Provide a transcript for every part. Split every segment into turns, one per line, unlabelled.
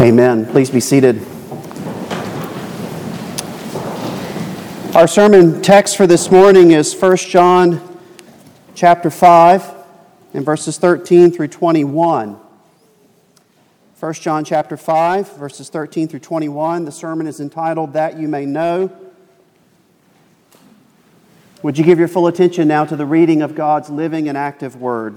Amen. Please be seated. Our sermon text for this morning is 1 John chapter 5 and verses 13 through 21. 1 John chapter 5, verses 13 through 21. The sermon is entitled, That You May Know. Would you give your full attention now to the reading of God's living and active word?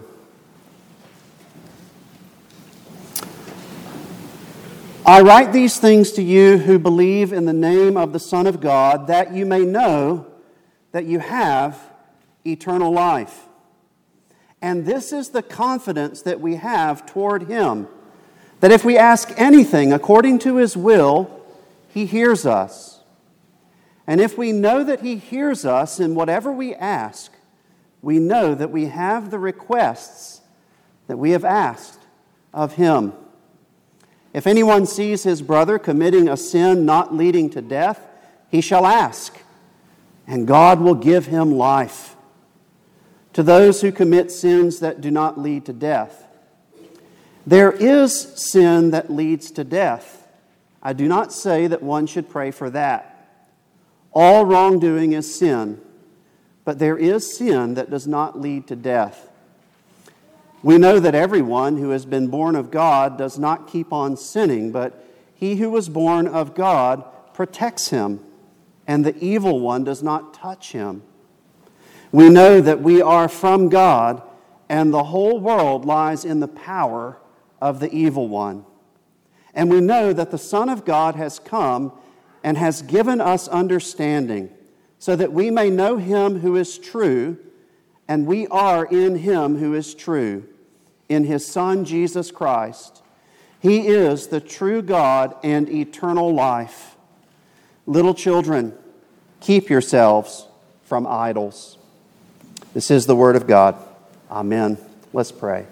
I write these things to you who believe in the name of the Son of God, that you may know that you have eternal life. And this is the confidence that we have toward Him, that if we ask anything according to His will, He hears us. And if we know that He hears us in whatever we ask, we know that we have the requests that we have asked of Him. If anyone sees his brother committing a sin not leading to death, he shall ask, and God will give him life. To those who commit sins that do not lead to death, there is sin that leads to death. I do not say that one should pray for that. All wrongdoing is sin, but there is sin that does not lead to death. We know that everyone who has been born of God does not keep on sinning, but he who was born of God protects him, and the evil one does not touch him. We know that we are from God, and the whole world lies in the power of the evil one. And we know that the Son of God has come and has given us understanding, so that we may know Him who is true, and we are in Him who is true, in His Son Jesus Christ. He is the true God and eternal life. Little children, keep yourselves from idols. This is the word of God. Amen. Let's pray.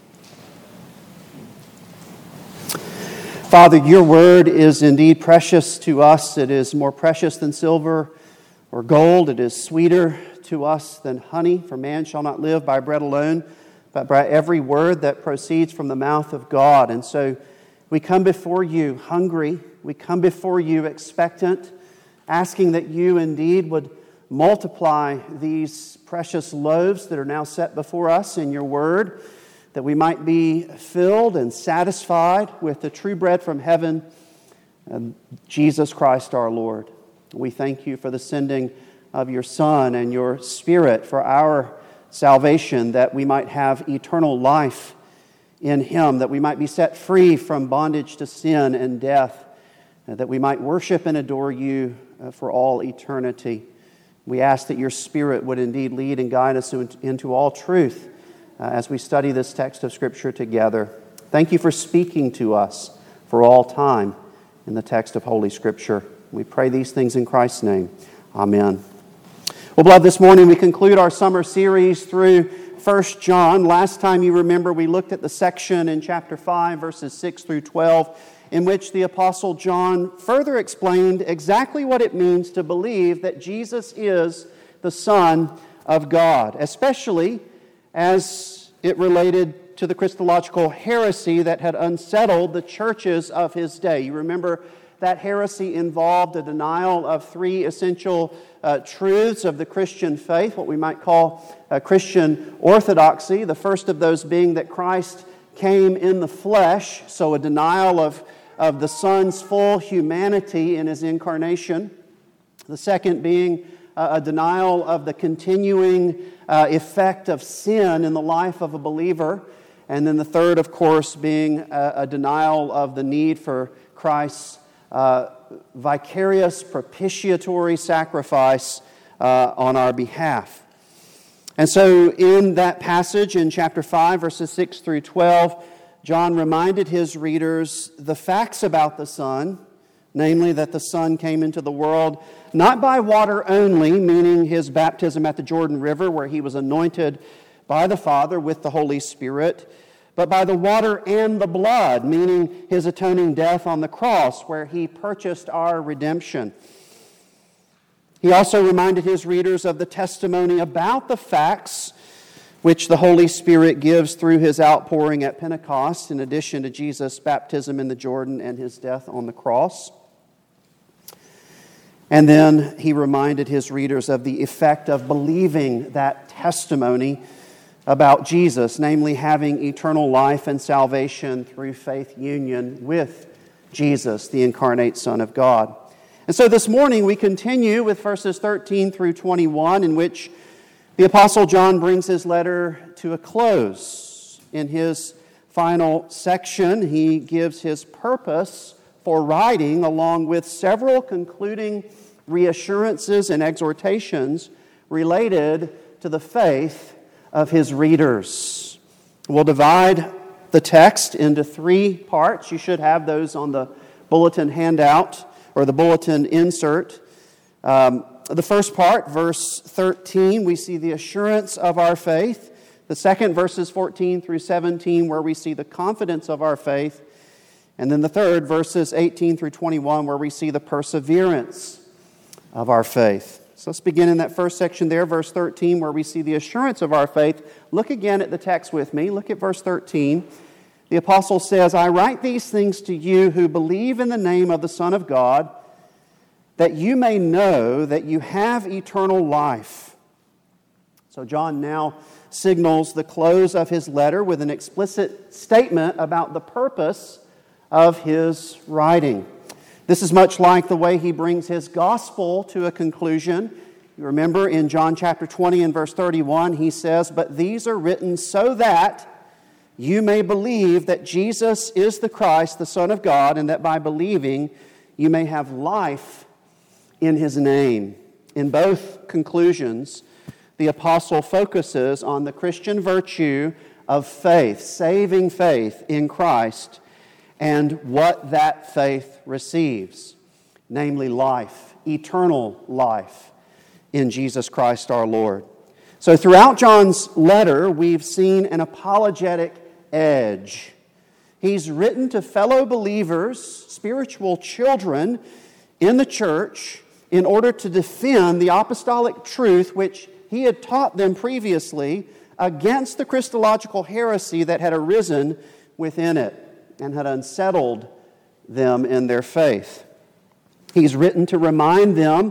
Father, your word is indeed precious to us. It is more precious than silver or gold. It is sweeter to us than honey, for man shall not live by bread alone, but by every word that proceeds from the mouth of God. And so we come before you hungry. We come before you expectant, asking that you indeed would multiply these precious loaves that are now set before us in your word, that we might be filled and satisfied with the true bread from heaven, Jesus Christ our Lord. We thank you for the sending of your Son and your Spirit for our salvation, that we might have eternal life in Him, that we might be set free from bondage to sin and death, that we might worship and adore you for all eternity. We ask that your Spirit would indeed lead and guide us into all truth as we study this text of Scripture together. Thank you for speaking to us for all time in the text of Holy Scripture. We pray these things in Christ's name. Amen. Well, beloved, this morning we conclude our summer series through 1 John. Last time you remember we looked at the section in chapter 5, verses 6 through 12, in which the Apostle John further explained exactly what it means to believe that Jesus is the Son of God, especially as it related to the Christological heresy that had unsettled the churches of his day. You remember that heresy involved a denial of three essential truths of the Christian faith, what we might call Christian orthodoxy. The first of those being that Christ came in the flesh, so a denial of the Son's full humanity in His incarnation. The second being a denial of the continuing effect of sin in the life of a believer. And then the third, of course, being a denial of the need for Christ's vicarious propitiatory sacrifice on our behalf. And so in that passage in chapter 5, verses 6 through 12, John reminded his readers the facts about the Son, namely that the Son came into the world not by water only, meaning His baptism at the Jordan River, where He was anointed by the Father with the Holy Spirit, but by the water and the blood, meaning His atoning death on the cross, where He purchased our redemption. He also reminded his readers of the testimony about the facts which the Holy Spirit gives through his outpouring at Pentecost, in addition to Jesus' baptism in the Jordan and his death on the cross. And then he reminded his readers of the effect of believing that testimony about Jesus, namely having eternal life and salvation through faith union with Jesus, the incarnate Son of God. And so this morning we continue with verses 13 through 21, in which the Apostle John brings his letter to a close. In his final section, he gives his purpose for writing, along with several concluding reassurances and exhortations related to the faith of his readers. We'll divide the text into three parts. You should have those on the bulletin handout or the bulletin insert. The first part, verse 13, we see the assurance of our faith. The second, verses 14 through 17, where we see the confidence of our faith. And then the third, verses 18 through 21, where we see the perseverance of our faith. So let's begin in that first section there, verse 13, where we see the assurance of our faith. Look again at the text with me. Look at verse 13. The apostle says, "I write these things to you who believe in the name of the Son of God, that you may know that you have eternal life." So John now signals the close of his letter with an explicit statement about the purpose of his writing. This is much like the way he brings his gospel to a conclusion. You remember in John chapter 20 and verse 31, he says, "But these are written so that you may believe that Jesus is the Christ, the Son of God, and that by believing you may have life in his name." In both conclusions, the apostle focuses on the Christian virtue of faith, saving faith in Christ, and what that faith receives, namely life, eternal life in Jesus Christ our Lord. So throughout John's letter, we've seen an apologetic edge. He's written to fellow believers, spiritual children in the church, in order to defend the apostolic truth which he had taught them previously against the Christological heresy that had arisen within it and had unsettled them in their faith. He's written to remind them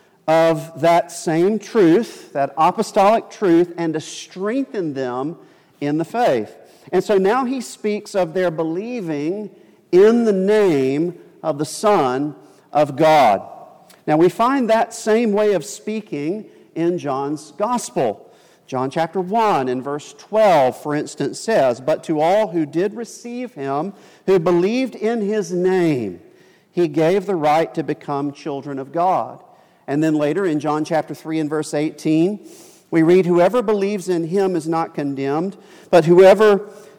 of that same truth, that apostolic truth, and to strengthen them in the faith. And so now he speaks of their believing in the name of the Son of God. Now we find that same way of speaking in John's Gospel. John chapter 1 and verse 12, for instance, says, "But to all who did receive him, who believed in his name, he gave the right to become children of God." And then later in John chapter 3 and verse 18, we read, "Whoever believes in him is not condemned, but whoever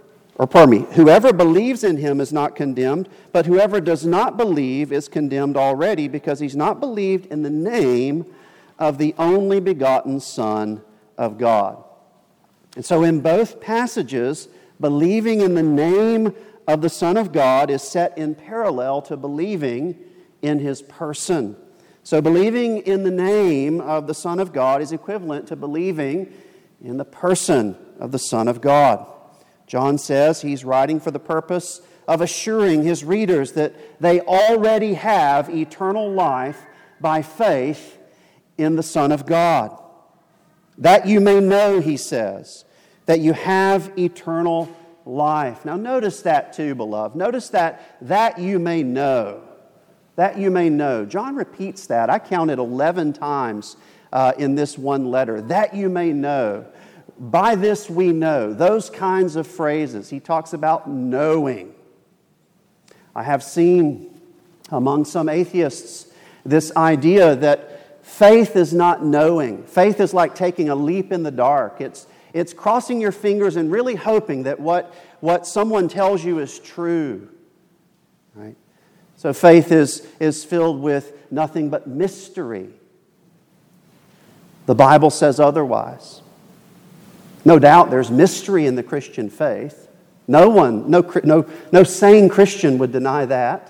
believes in him is not condemned, but whoever does not believe is condemned already, because he's not believed in the name of the only begotten Son of God." And so in both passages, believing in the name of the Son of God is set in parallel to believing in his person. So believing in the name of the Son of God is equivalent to believing in the person of the Son of God. John says he's writing for the purpose of assuring his readers that they already have eternal life by faith in the Son of God. "That you may know," he says, "that you have eternal life." Now notice that too, beloved. Notice that you may know. That you may know. John repeats that. I counted 11 times in this one letter. That you may know. By this we know. Those kinds of phrases. He talks about knowing. I have seen among some atheists this idea that faith is not knowing. Faith is like taking a leap in the dark. It's crossing your fingers and really hoping that what someone tells you is true. Right? So faith is filled with nothing but mystery. The Bible says otherwise. No doubt there's mystery in the Christian faith. No sane Christian would deny that.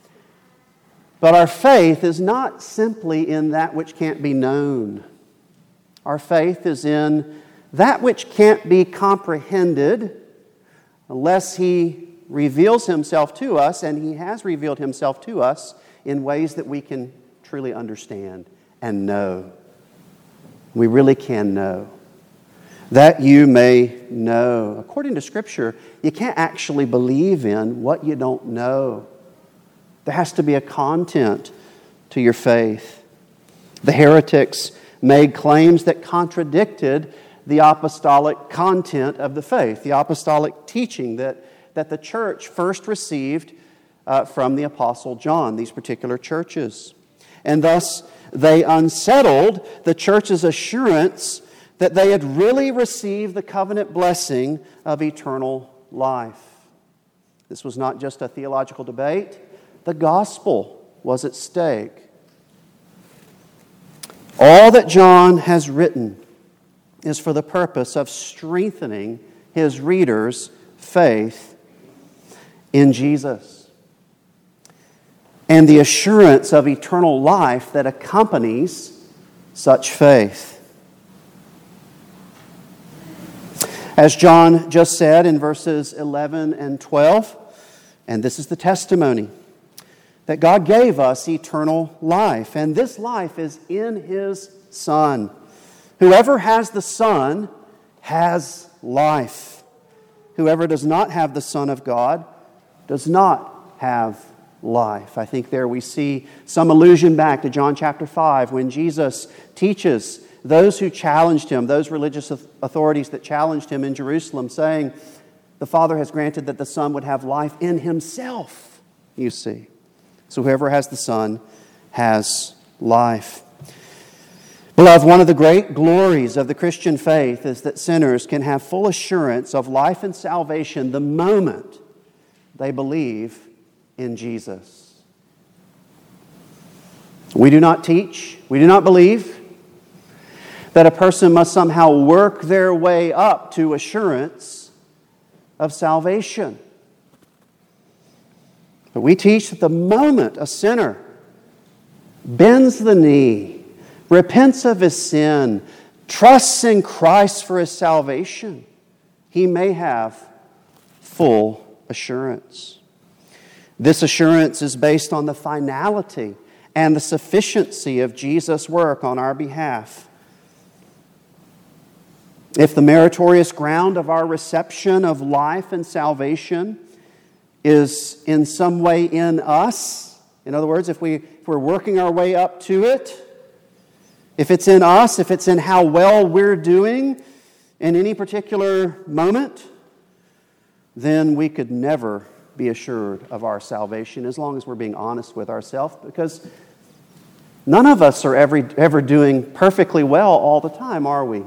But our faith is not simply in that which can't be known. Our faith is in that which can't be comprehended unless He reveals Himself to us, and He has revealed Himself to us in ways that we can truly understand and know. We really can know. That you may know. According to Scripture, you can't actually believe in what you don't know. There has to be a content to your faith. The heretics made claims that contradicted the apostolic content of the faith, the apostolic teaching that the church first received from the Apostle John, these particular churches. And thus, they unsettled the church's assurance that they had really received the covenant blessing of eternal life. This was not just a theological debate. The gospel was at stake. All that John has written is for the purpose of strengthening his readers' faith in Jesus and the assurance of eternal life that accompanies such faith. As John just said in verses 11 and 12, and this is the testimony, that God gave us eternal life, and this life is in His Son. Whoever has the Son has life. Whoever does not have the Son of God does not have life. I think there we see some allusion back to John chapter 5 when Jesus teaches those who challenged Him, those religious authorities that challenged Him in Jerusalem, saying, the Father has granted that the Son would have life in Himself, you see. So whoever has the Son has life. Beloved, one of the great glories of the Christian faith is that sinners can have full assurance of life and salvation the moment they believe in Jesus. We do not teach, we do not believe that a person must somehow work their way up to assurance of salvation. But we teach that the moment a sinner bends the knee, repents of his sin, trusts in Christ for his salvation, he may have full assurance. This assurance is based on the finality and the sufficiency of Jesus' work on our behalf. If the meritorious ground of our reception of life and salvation is in some way in us, in other words, if we're working our way up to it, if it's in us, if it's in how well we're doing in any particular moment, then we could never be assured of our salvation as long as we're being honest with ourselves, because none of us are ever doing perfectly well all the time, are we?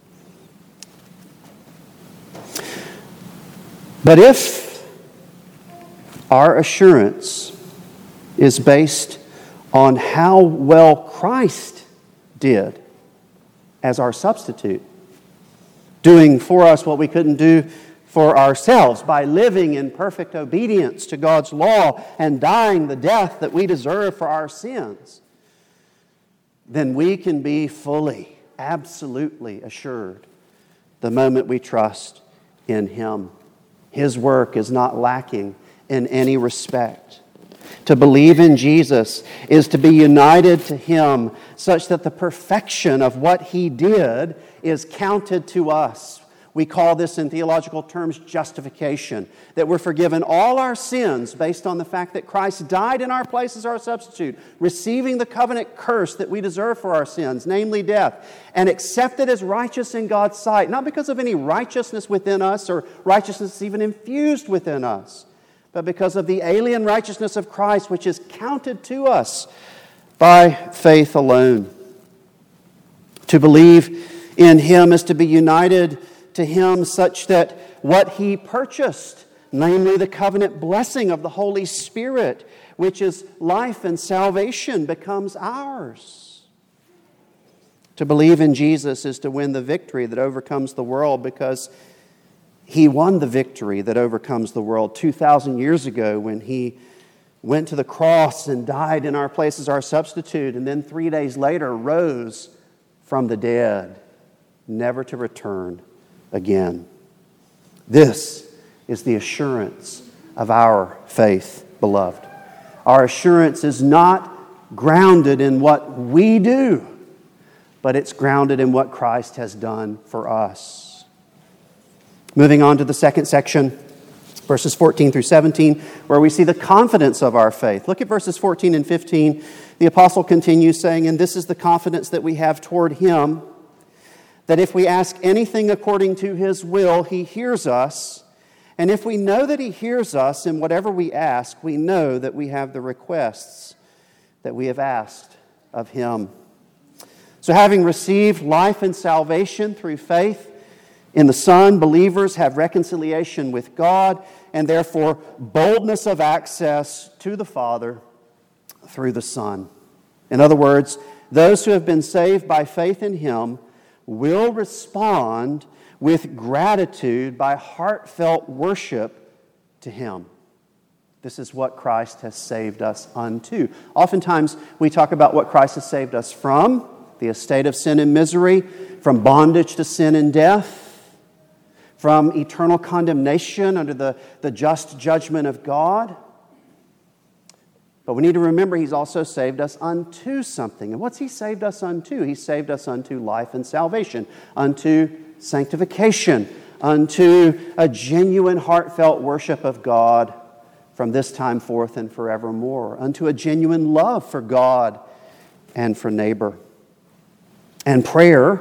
But if our assurance is based on how well Christ did as our substitute, doing for us what we couldn't do for ourselves by living in perfect obedience to God's law and dying the death that we deserve for our sins, then we can be fully, absolutely assured the moment we trust in Him. His work is not lacking in any respect. To believe in Jesus is to be united to Him such that the perfection of what He did is counted to us. We call this in theological terms justification, that we're forgiven all our sins based on the fact that Christ died in our place as our substitute, receiving the covenant curse that we deserve for our sins, namely death, and accepted as righteous in God's sight, not because of any righteousness within us or righteousness even infused within us, but because of the alien righteousness of Christ, which is counted to us by faith alone. To believe in Him is to be united to Him such that what He purchased, namely the covenant blessing of the Holy Spirit, which is life and salvation, becomes ours. To believe in Jesus is to win the victory that overcomes the world, because He won the victory that overcomes the world 2,000 years ago when He went to the cross and died in our place as our substitute, and then 3 days later rose from the dead. never to return again. This is the assurance of our faith, beloved. Our assurance is not grounded in what we do, but it's grounded in what Christ has done for us. Moving on to the second section, verses 14 through 17, where we see the confidence of our faith. Look at verses 14 and 15. The apostle continues saying, "And this is the confidence that we have toward Him, that if we ask anything according to His will, He hears us. And if we know that He hears us in whatever we ask, we know that we have the requests that we have asked of Him." So having received life and salvation through faith in the Son, believers have reconciliation with God and therefore boldness of access to the Father through the Son. In other words, those who have been saved by faith in Him will respond with gratitude by heartfelt worship to Him. This is what Christ has saved us unto. Oftentimes we talk about what Christ has saved us from, the estate of sin and misery, from bondage to sin and death, from eternal condemnation under the just judgment of God. But we need to remember He's also saved us unto something. And what's He saved us unto? He saved us unto life and salvation, unto sanctification, unto a genuine heartfelt worship of God from this time forth and forevermore, unto a genuine love for God and for neighbor. And prayer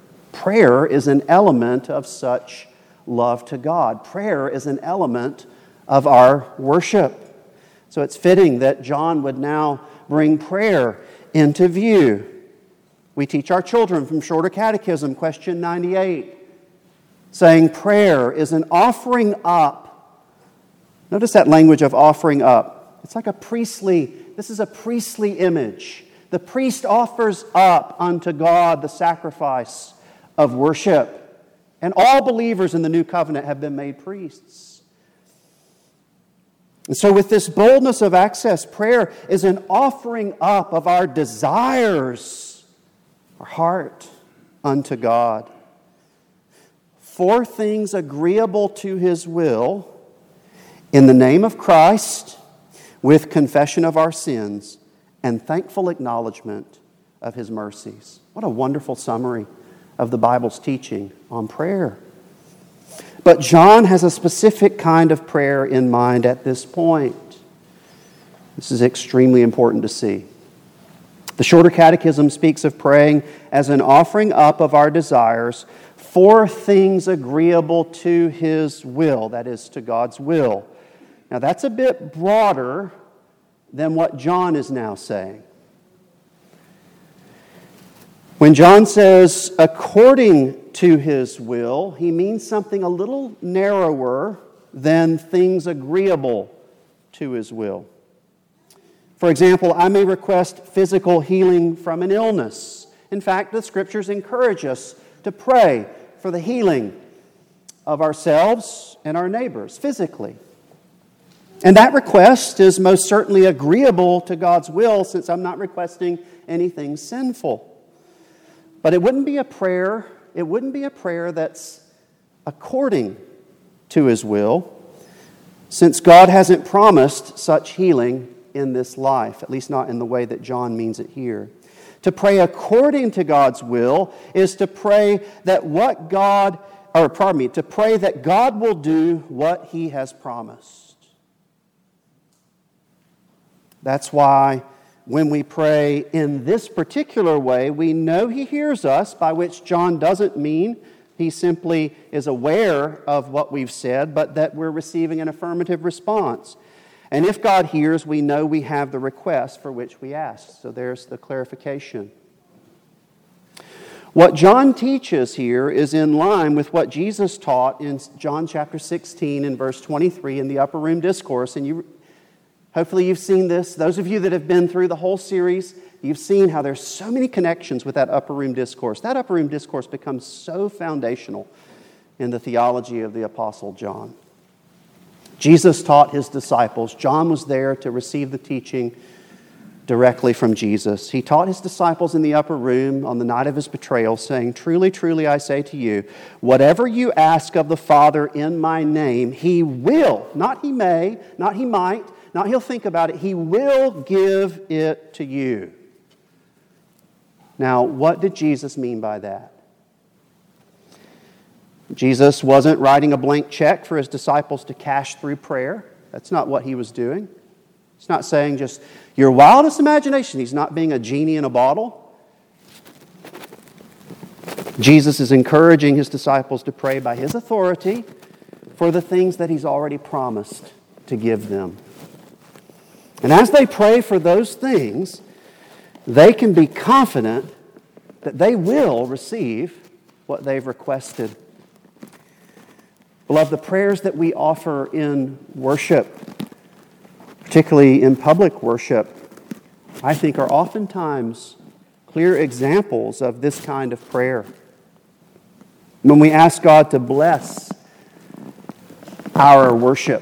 is an element of such love to God. Prayer is an element of our worship. So it's fitting that John would now bring prayer into view. We teach our children from Shorter Catechism, question 98, saying prayer is an offering up. Notice that language of offering up. It's like this is a priestly image. The priest offers up unto God the sacrifice of worship. And all believers in the new covenant have been made priests. And so with this boldness of access, prayer is an offering up of our desires, our heart, unto God. For things agreeable to His will, in the name of Christ, with confession of our sins, and thankful acknowledgement of His mercies. What a wonderful summary of the Bible's teaching on prayer. But John has a specific kind of prayer in mind at this point. This is extremely important to see. The Shorter Catechism speaks of praying as an offering up of our desires for things agreeable to His will, that is, to God's will. Now that's a bit broader than what John is now saying. When John says, according to His will, he means something a little narrower than things agreeable to His will. For example, I may request physical healing from an illness. In fact, the Scriptures encourage us to pray for the healing of ourselves and our neighbors physically. And that request is most certainly agreeable to God's will, since I'm not requesting anything sinful. But it wouldn't be a prayer that's according to His will, since God hasn't promised such healing in this life, at least not in the way that John means it here. To pray according to God's will is to pray that God will do what He has promised. That's why when we pray in this particular way, we know He hears us, by which John doesn't mean He simply is aware of what we've said, but that we're receiving an affirmative response. And if God hears, we know we have the request for which we ask. So there's the clarification. What John teaches here is in line with what Jesus taught in John chapter 16 and verse 23 in the Upper Room Discourse. And hopefully you've seen this. Those of you that have been through the whole series, you've seen how there's so many connections with that Upper Room Discourse. That Upper Room Discourse becomes so foundational in the theology of the Apostle John. Jesus taught His disciples. John was there to receive the teaching directly from Jesus. He taught his disciples in the upper room on the night of his betrayal, saying, "Truly, truly, I say to you, whatever you ask of the Father in my name, he will," not he may, not he might, not he'll think about it, he will give it to you. Now, what did Jesus mean by that? Jesus wasn't writing a blank check for his disciples to cash through prayer. That's not what he was doing. It's not saying just your wildest imagination. He's not being a genie in a bottle. Jesus is encouraging his disciples to pray by his authority for the things that he's already promised to give them. And as they pray for those things, they can be confident that they will receive what they've requested. Beloved, the prayers that we offer in worship, particularly in public worship, I think are oftentimes clear examples of this kind of prayer. When we ask God to bless our worship,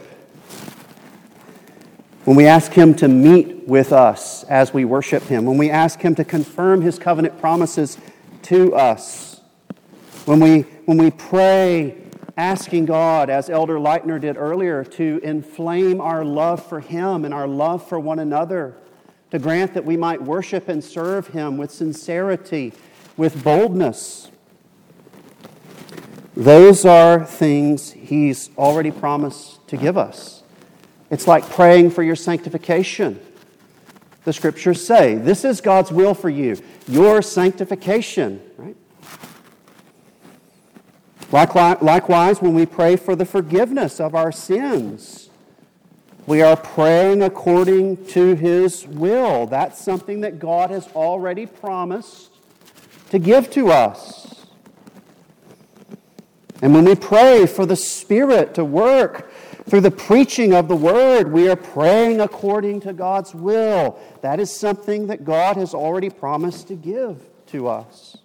when we ask Him to meet with us as we worship Him, when we ask Him to confirm His covenant promises to us, when we pray asking God, as Elder Leitner did earlier, to inflame our love for Him and our love for one another, to grant that we might worship and serve Him with sincerity, with boldness. Those are things He's already promised to give us. It's like praying for your sanctification. The Scriptures say, this is God's will for you, your sanctification, right? Likewise, when we pray for the forgiveness of our sins, we are praying according to His will. That's something that God has already promised to give to us. And when we pray for the Spirit to work through the preaching of the Word, we are praying according to God's will. That is something that God has already promised to give to us.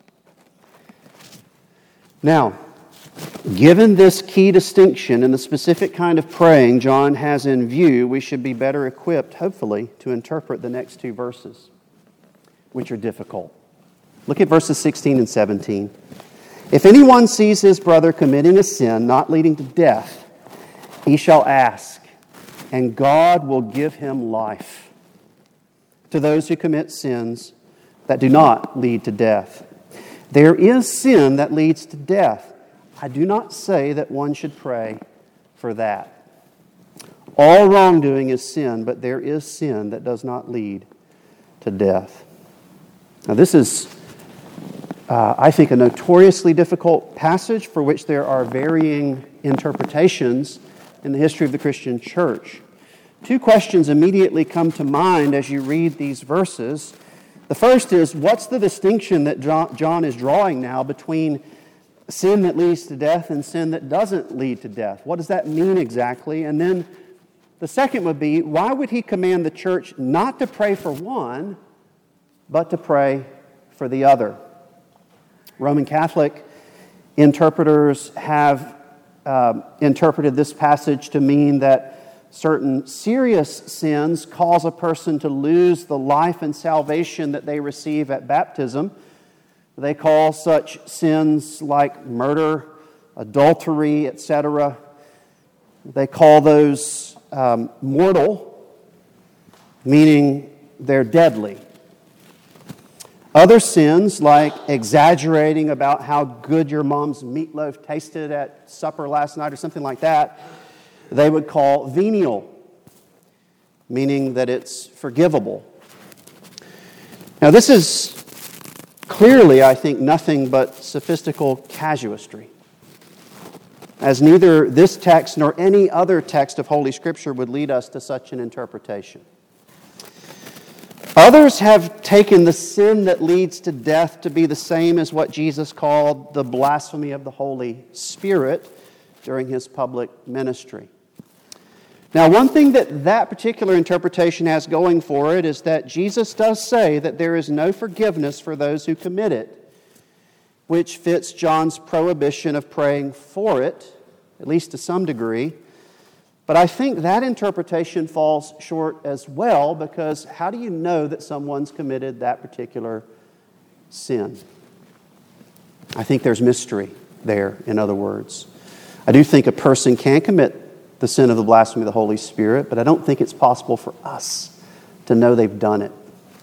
Now, given this key distinction in the specific kind of praying John has in view, we should be better equipped, hopefully, to interpret the next two verses, which are difficult. Look at verses 16 and 17. If anyone sees his brother committing a sin not leading to death, he shall ask, and God will give him life. To those who commit sins that do not lead to death. There is sin that leads to death. I do not say that one should pray for that. All wrongdoing is sin, but there is sin that does not lead to death. Now this is, I think, a notoriously difficult passage for which there are varying interpretations in the history of the Christian church. Two questions immediately come to mind as you read these verses. The first is, what's the distinction that John is drawing now between sin that leads to death and sin that doesn't lead to death? What does that mean exactly? And then the second would be, why would he command the church not to pray for one, but to pray for the other? Roman Catholic interpreters have interpreted this passage to mean that certain serious sins cause a person to lose the life and salvation that they receive at baptism. They call such sins like murder, adultery, etc. They call those mortal, meaning they're deadly. Other sins, like exaggerating about how good your mom's meatloaf tasted at supper last night or something like that, they would call venial, meaning that it's forgivable. Now this is clearly, I think, nothing but sophistical casuistry, as neither this text nor any other text of Holy Scripture would lead us to such an interpretation. Others have taken the sin that leads to death to be the same as what Jesus called the blasphemy of the Holy Spirit during His public ministry. Now, one thing that particular interpretation has going for it is that Jesus does say that there is no forgiveness for those who commit it, which fits John's prohibition of praying for it, at least to some degree. But I think that interpretation falls short as well, because how do you know that someone's committed that particular sin? I think there's mystery there, in other words. I do think a person can commit the sin of the blasphemy of the Holy Spirit, but I don't think it's possible for us to know they've done it.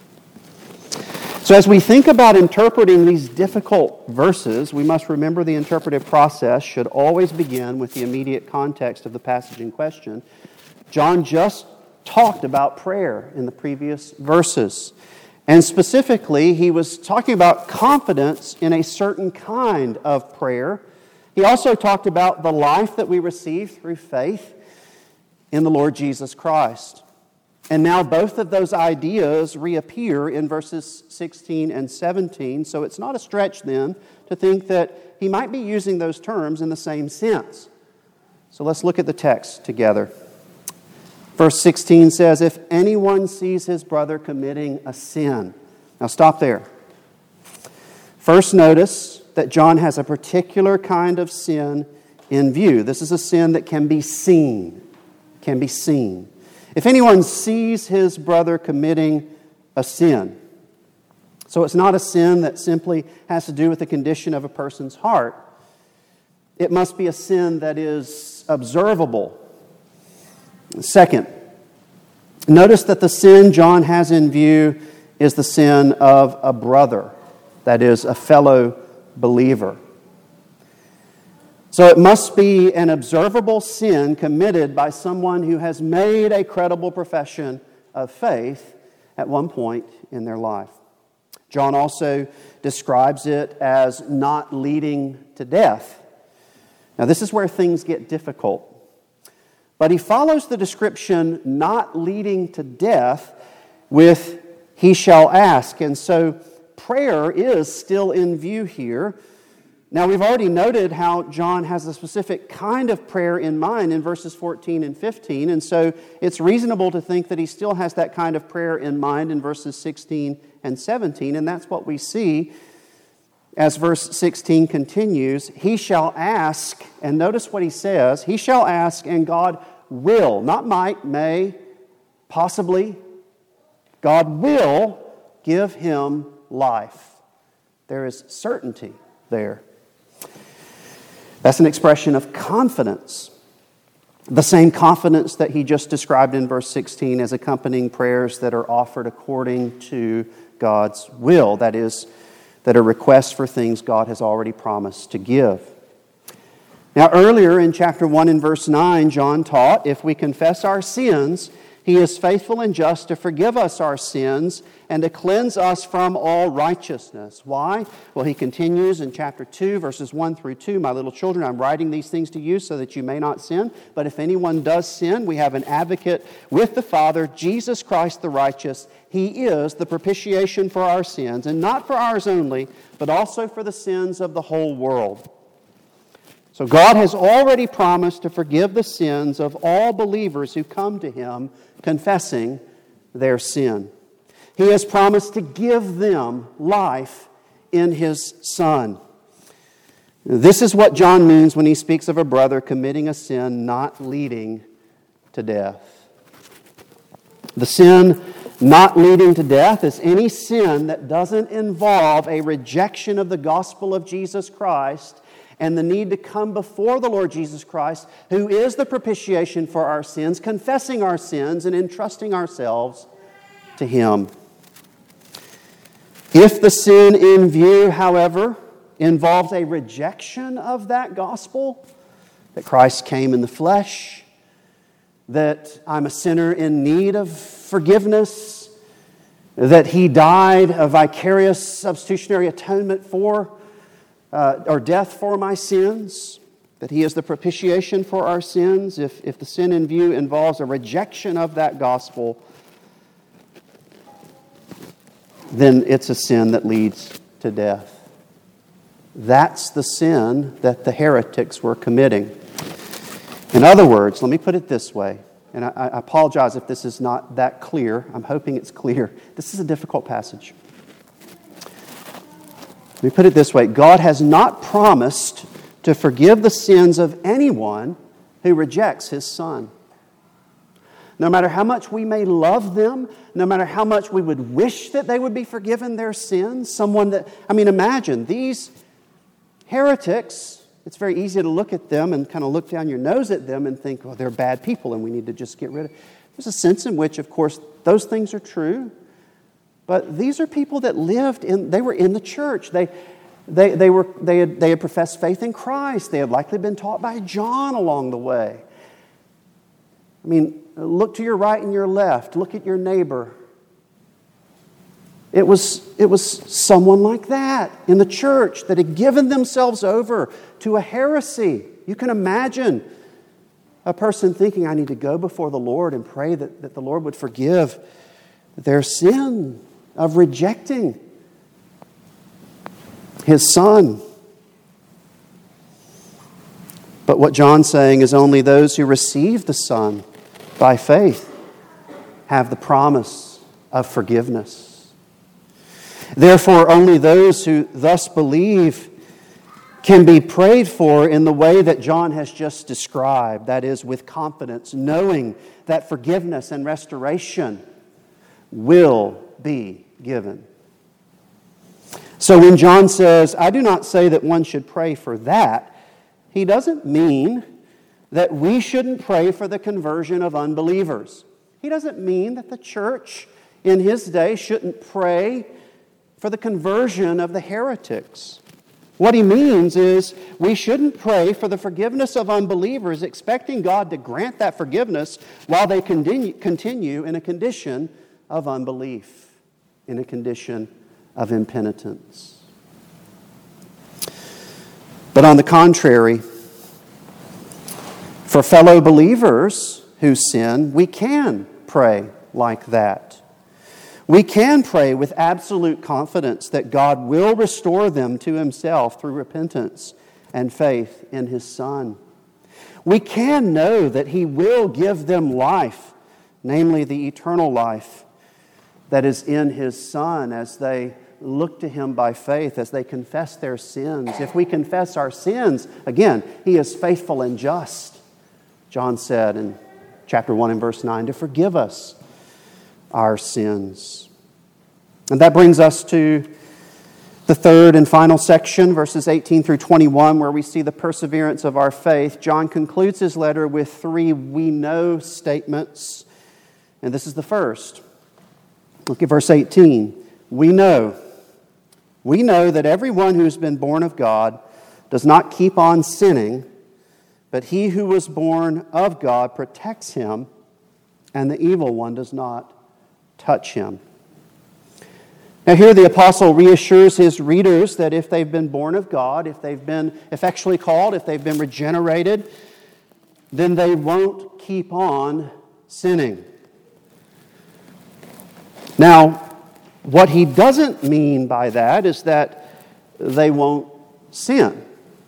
So as we think about interpreting these difficult verses, we must remember the interpretive process should always begin with the immediate context of the passage in question. John just talked about prayer in the previous verses. And specifically, he was talking about confidence in a certain kind of prayer. He also talked about the life that we receive through faith in the Lord Jesus Christ. And now both of those ideas reappear in verses 16 and 17, so it's not a stretch then to think that he might be using those terms in the same sense. So let's look at the text together. Verse 16 says, "If anyone sees his brother committing a sin." Now stop there. First, notice that John has a particular kind of sin in view. This is a sin that can be seen. Can be seen. If anyone sees his brother committing a sin. So it's not a sin that simply has to do with the condition of a person's heart. It must be a sin that is observable. Second, notice that the sin John has in view is the sin of a brother, that is, a fellow believer. So it must be an observable sin committed by someone who has made a credible profession of faith at one point in their life. John also describes it as not leading to death. Now this is where things get difficult. But he follows the description not leading to death with "he shall ask." And so prayer is still in view here. Now, we've already noted how John has a specific kind of prayer in mind in verses 14 and 15, and so it's reasonable to think that he still has that kind of prayer in mind in verses 16 and 17, and that's what we see as verse 16 continues. He shall ask, and notice what he says, he shall ask, and God will, not might, may, possibly, God will give him life. There is certainty there. That's an expression of confidence. The same confidence that he just described in verse 16 as accompanying prayers that are offered according to God's will. That is, that are requests for things God has already promised to give. Now earlier in chapter 1 and verse 9, John taught, if we confess our sins, he is faithful and just to forgive us our sins and to cleanse us from all righteousness. Why? Well, he continues in chapter 2, verses 1 through 2. My little children, I'm writing these things to you so that you may not sin. But if anyone does sin, we have an advocate with the Father, Jesus Christ the righteous. He is the propitiation for our sins, and not for ours only, but also for the sins of the whole world. So God has already promised to forgive the sins of all believers who come to Him confessing their sin. He has promised to give them life in His Son. This is what John means when he speaks of a brother committing a sin not leading to death. The sin not leading to death is any sin that doesn't involve a rejection of the gospel of Jesus Christ and the need to come before the Lord Jesus Christ, who is the propitiation for our sins, confessing our sins and entrusting ourselves to Him. If the sin in view, however, involves a rejection of that gospel, that Christ came in the flesh, that I'm a sinner in need of forgiveness, that He died a vicarious substitutionary atonement for, or death for my sins, that He is the propitiation for our sins, if the sin in view involves a rejection of that gospel, then it's a sin that leads to death. That's the sin that the heretics were committing. In other words, let me put it this way, and I apologize if this is not that clear. I'm hoping it's clear. This is a difficult passage. Let me put it this way. God has not promised to forgive the sins of anyone who rejects His Son. No matter how much we may love them, no matter how much we would wish that they would be forgiven their sins, imagine these heretics. It's very easy to look at them and kind of look down your nose at them and think, well, they're bad people and we need to just get rid of them. There's a sense in which, of course, those things are true. But these are people that they were in the church. They had professed faith in Christ. They had likely been taught by John along the way. Look to your right and your left. Look at your neighbor. It was someone like that in the church that had given themselves over to a heresy. You can imagine a person thinking, I need to go before the Lord and pray that the Lord would forgive their sin of rejecting His Son. But what John's saying is only those who receive the Son by faith have the promise of forgiveness. Therefore, only those who thus believe can be prayed for in the way that John has just described, that is, with confidence, knowing that forgiveness and restoration will be given. So when John says, I do not say that one should pray for that, he doesn't mean that we shouldn't pray for the conversion of unbelievers. He doesn't mean that the church in his day shouldn't pray for the conversion of the heretics. What he means is we shouldn't pray for the forgiveness of unbelievers expecting God to grant that forgiveness while they continue in a condition of unbelief, in a condition of impenitence. But on the contrary, for fellow believers who sin, we can pray like that. We can pray with absolute confidence that God will restore them to Himself through repentance and faith in His Son. We can know that He will give them life, namely the eternal life that is in His Son as they look to Him by faith, as they confess their sins. If we confess our sins, again, He is faithful and just, John said in chapter 1 and verse 9, to forgive us our sins. And that brings us to the third and final section, verses 18 through 21, where we see the perseverance of our faith. John concludes his letter with 3 we know statements, and this is the first. Look at verse 18. We know that everyone who has been born of God does not keep on sinning, but he who was born of God protects him, and the evil one does not touch him. Now here the apostle reassures his readers that if they've been born of God, if they've been effectually called, if they've been regenerated, then they won't keep on sinning. Now, what he doesn't mean by that is that they won't sin.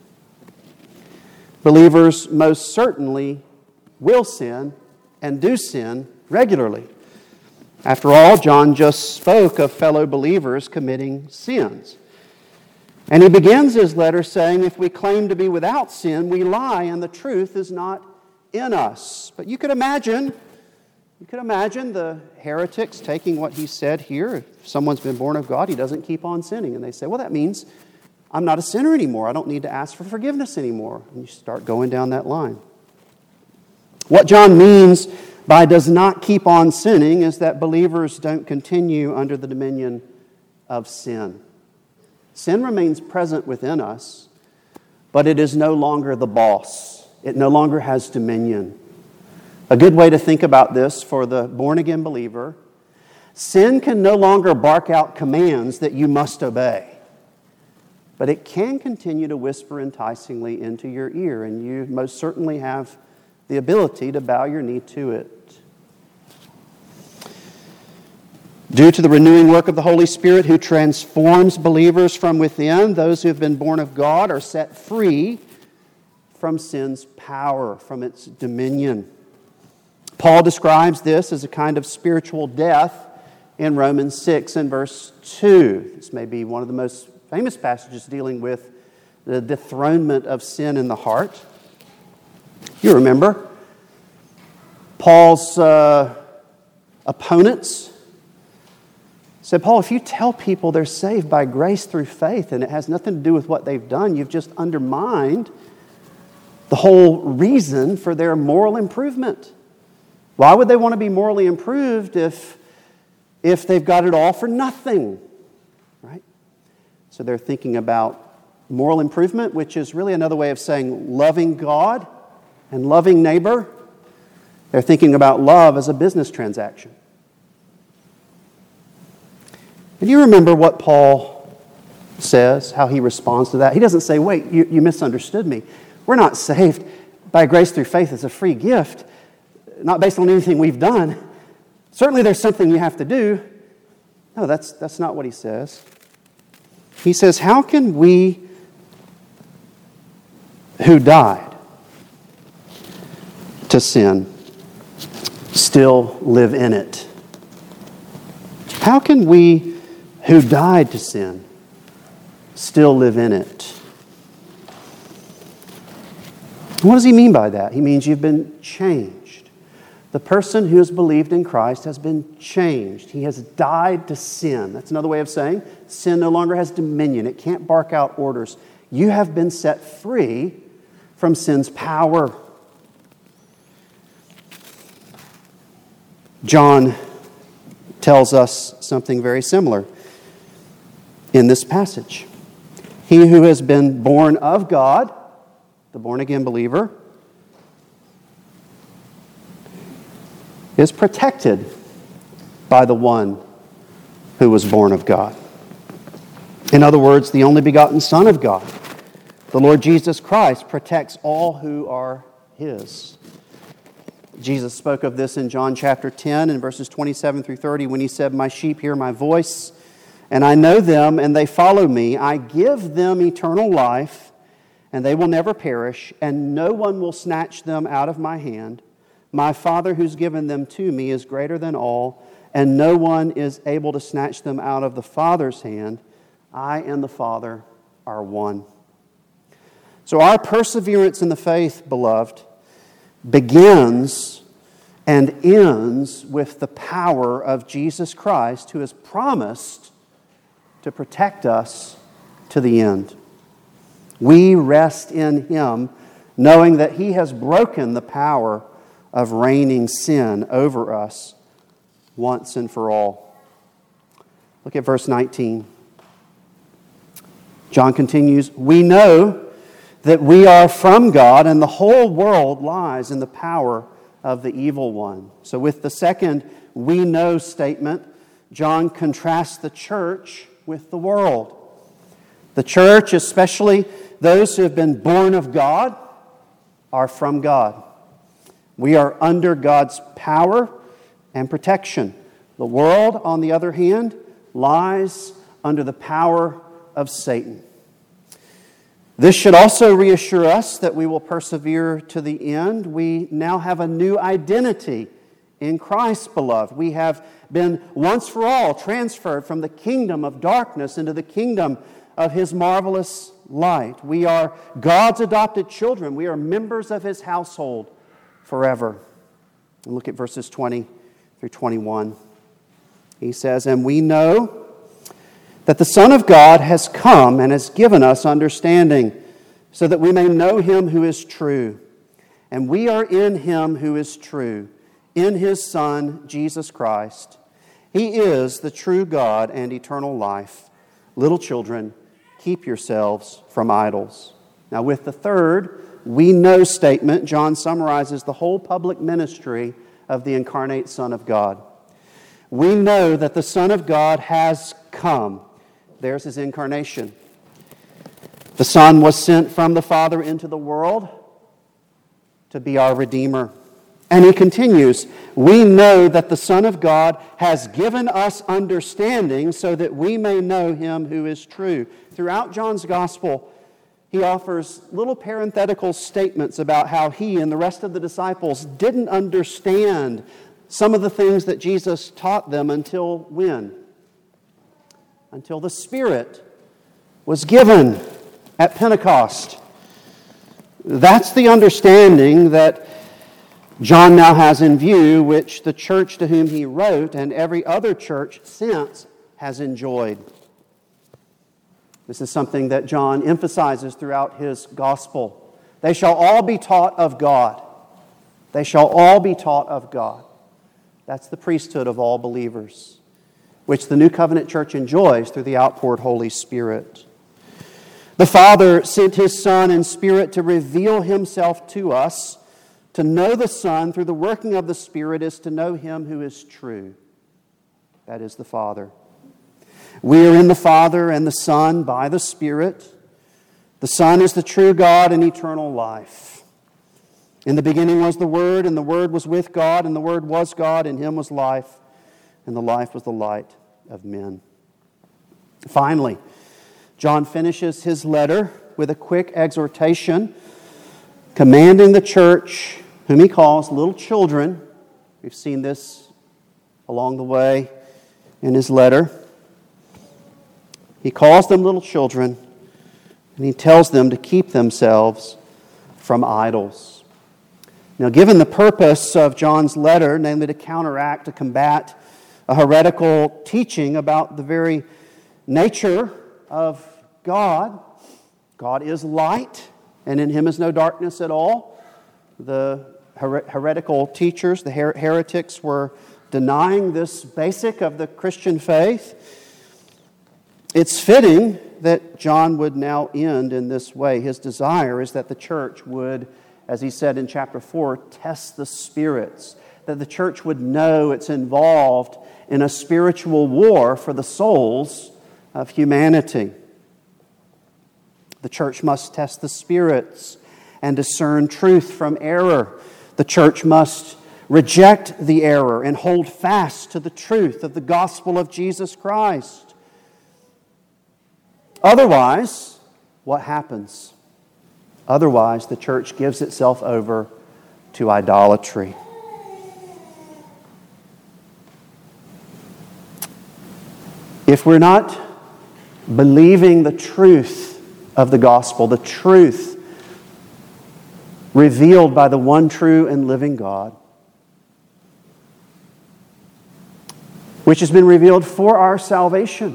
Believers most certainly will sin and do sin regularly. After all, John just spoke of fellow believers committing sins. And he begins his letter saying, if we claim to be without sin, we lie and the truth is not in us. But you could imagine the heretics taking what he said here. If someone's been born of God, he doesn't keep on sinning. And they say, well, that means I'm not a sinner anymore. I don't need to ask for forgiveness anymore. And you start going down that line. What John means by does not keep on sinning is that believers don't continue under the dominion of sin. Sin remains present within us, but it is no longer the boss. It no longer has dominion. A good way to think about this for the born-again believer, sin can no longer bark out commands that you must obey, but it can continue to whisper enticingly into your ear, and you most certainly have the ability to bow your knee to it. Due to the renewing work of the Holy Spirit who transforms believers from within, those who have been born of God are set free from sin's power, from its dominion. Paul describes this as a kind of spiritual death in Romans 6 and verse 2. This may be one of the most famous passages dealing with the dethronement of sin in the heart. You remember, Paul's opponents said, Paul, if you tell people they're saved by grace through faith and it has nothing to do with what they've done, you've just undermined the whole reason for their moral improvement. Why would they want to be morally improved if they've got it all for nothing? Right? So they're thinking about moral improvement, which is really another way of saying loving God and loving neighbor. They're thinking about love as a business transaction. And you remember what Paul says, how he responds to that? He doesn't say, wait, you misunderstood me. We're not saved by grace through faith as a free gift, not based on anything we've done. Certainly there's something you have to do. No, that's not what he says. He says, how can we who died to sin still live in it? How can we who died to sin still live in it? What does he mean by that? He means you've been changed. The person who has believed in Christ has been changed. He has died to sin. That's another way of saying sin no longer has dominion. It can't bark out orders. You have been set free from sin's power. John tells us something very similar in this passage. He who has been born of God, the born-again believer, is protected by the one who was born of God. In other words, the only begotten Son of God, the Lord Jesus Christ, protects all who are His. Jesus spoke of this in John chapter 10 and verses 27 through 30 when He said, "My sheep hear my voice, and I know them, and they follow me. I give them eternal life, and they will never perish, and no one will snatch them out of my hand. My Father who's given them to me is greater than all, and no one is able to snatch them out of the Father's hand. I and the Father are one." So our perseverance in the faith, beloved, begins and ends with the power of Jesus Christ, who has promised to protect us to the end. We rest in Him, knowing that He has broken the power of reigning sin over us once and for all. Look at verse 19. John continues, "We know that we are from God, and the whole world lies in the power of the evil one." So with the second "we know" statement, John contrasts the church with the world. The church, especially those who have been born of God, are from God. We are under God's power and protection. The world, on the other hand, lies under the power of Satan. This should also reassure us that we will persevere to the end. We now have a new identity in Christ, beloved. We have been once for all transferred from the kingdom of darkness into the kingdom of His marvelous light. We are God's adopted children. We are members of His household forever. And look at verses 20 through 21. He says, "And we know that the Son of God has come and has given us understanding, so that we may know Him who is true. And we are in Him who is true, in His Son, Jesus Christ. He is the true God and eternal life. Little children, keep yourselves from idols." Now with the third "we know" statement, John summarizes the whole public ministry of the incarnate Son of God. We know that the Son of God has come. There's His incarnation. The Son was sent from the Father into the world to be our Redeemer. And he continues, "We know that the Son of God has given us understanding so that we may know Him who is true." Throughout John's Gospel, he offers little parenthetical statements about how he and the rest of the disciples didn't understand some of the things that Jesus taught them until when? Until the Spirit was given at Pentecost. That's the understanding that John now has in view, which the church to whom he wrote and every other church since has enjoyed. This is something that John emphasizes throughout his gospel. They shall all be taught of God. They shall all be taught of God. That's the priesthood of all believers, which the New Covenant church enjoys through the outpoured Holy Spirit. The Father sent His Son and Spirit to reveal Himself to us. To know the Son through the working of the Spirit is to know Him who is true. That is the Father. We are in the Father and the Son by the Spirit. The Son is the true God and eternal life. In the beginning was the Word, and the Word was with God, and the Word was God, and Him was life, and the life was the light of men. Finally, John finishes his letter with a quick exhortation, commanding the church, whom he calls little children. We've seen this along the way in his letter. He calls them little children, and he tells them to keep themselves from idols. Now, given the purpose of John's letter, namely to counteract, to combat a heretical teaching about the very nature of God, God is light, and in Him is no darkness at all. The heretical teachers, the heretics, were denying this basic of the Christian faith. It's fitting that John would now end in this way. His desire is that the church would, as he said in chapter 4, test the spirits, that the church would know it's involved in a spiritual war for the souls of humanity. The church must test the spirits and discern truth from error. The church must reject the error and hold fast to the truth of the gospel of Jesus Christ. Otherwise, what happens? Otherwise, the church gives itself over to idolatry. If we're not believing the truth of the gospel, the truth revealed by the one true and living God, which has been revealed for our salvation,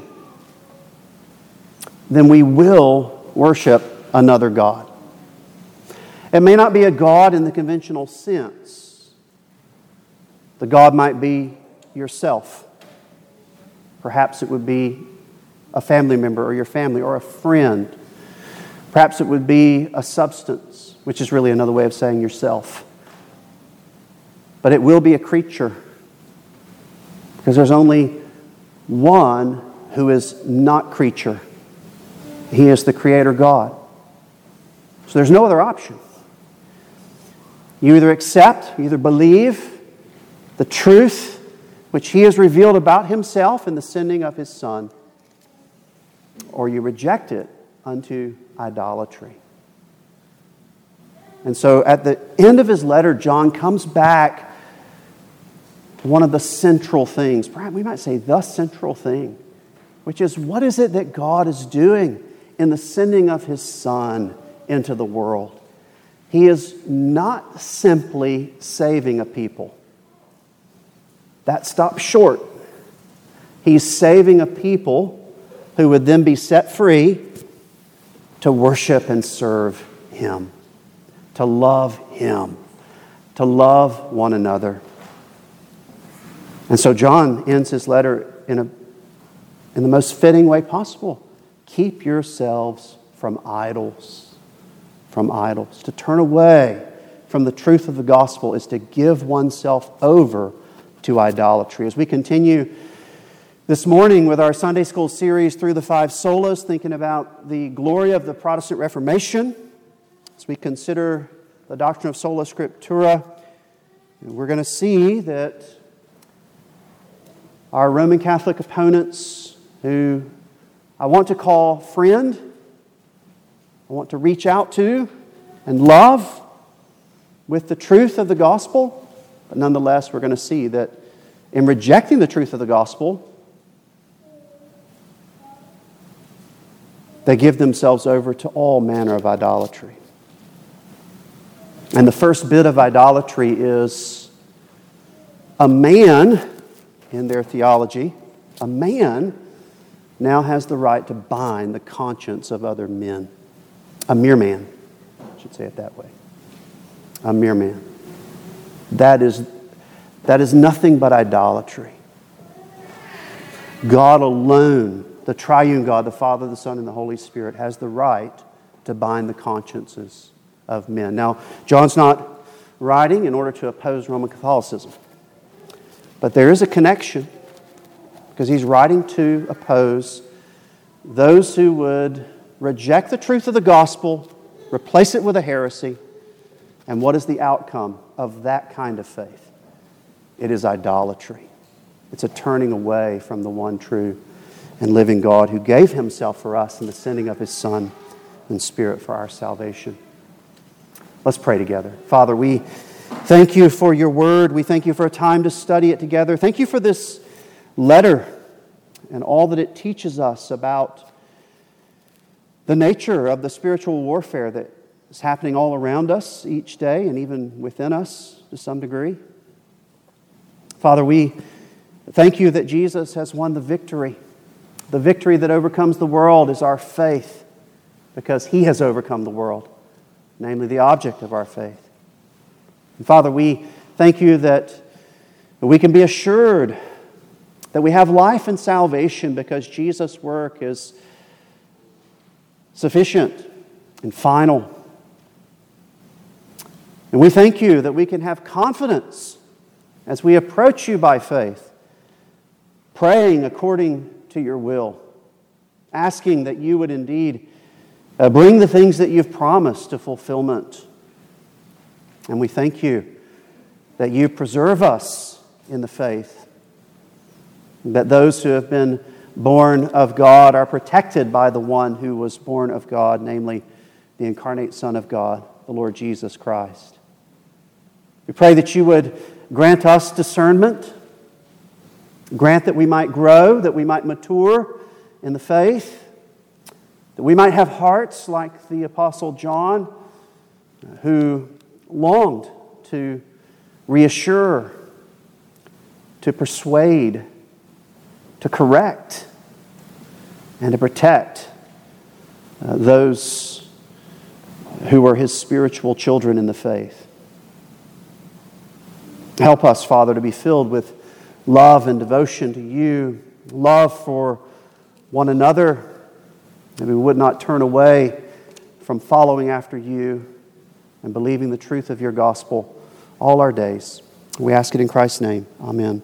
then we will worship another God. It may not be a God in the conventional sense. The God might be yourself. Perhaps it would be a family member or your family or a friend. Perhaps it would be a substance, which is really another way of saying yourself. But it will be a creature, because there's only one who is not creature. He is the Creator God. So there's no other option. You either accept, you either believe the truth which He has revealed about Himself in the sending of His Son, or you reject it unto idolatry. And so at the end of his letter, John comes back to one of the central things, perhaps we might say the central thing, which is, what is it that God is doing in the sending of His Son into the world? He is not simply saving a people. That stops short. He's saving a people who would then be set free to worship and serve Him, to love Him, to love one another. And so John ends his letter in the most fitting way possible. Keep yourselves from idols. From idols. To turn away from the truth of the gospel is to give oneself over to idolatry. As we continue this morning with our Sunday school series through the five solas, thinking about the glory of the Protestant Reformation, as we consider the doctrine of sola scriptura, we're going to see that our Roman Catholic opponents, who I want to call friend, I want to reach out to and love with the truth of the gospel, but nonetheless, we're going to see that in rejecting the truth of the gospel, they give themselves over to all manner of idolatry. And the first bit of idolatry is a man, in their theology, a man now has the right to bind the conscience of other men. A mere man, I should say it that way. A mere man. That is nothing but idolatry. God alone, the triune God, the Father, the Son, and the Holy Spirit, has the right to bind the consciences of men. Now, John's not writing in order to oppose Roman Catholicism, but there is a connection, because he's writing to oppose those who would reject the truth of the gospel, replace it with a heresy. And what is the outcome of that kind of faith? It is idolatry. It's a turning away from the one true and living God who gave himself for us in the sending of his Son and Spirit for our salvation. Let's pray together. Father, we thank you for your word. We thank you for a time to study it together. Thank you for this letter and all that it teaches us about the nature of the spiritual warfare that is happening all around us each day and even within us to some degree. Father, we thank you that Jesus has won the victory. The victory that overcomes the world is our faith, because he has overcome the world, namely the object of our faith. And Father, we thank you that we can be assured that we have life and salvation because Jesus' work is sufficient and final. And we thank you that we can have confidence as we approach you by faith, praying according to your will, asking that you would indeed bring the things that you've promised to fulfillment. And we thank you that you preserve us in the faith, that those who have been born of God are protected by the one who was born of God, namely the incarnate Son of God, the Lord Jesus Christ. We pray that you would grant us discernment, grant that we might grow, that we might mature in the faith, that we might have hearts like the Apostle John, who longed to reassure, to persuade, to correct, and to protect those who were his spiritual children in the faith. Help us, Father, to be filled with love and devotion to you, love for one another, that we would not turn away from following after you and believing the truth of your gospel all our days. We ask it in Christ's name. Amen.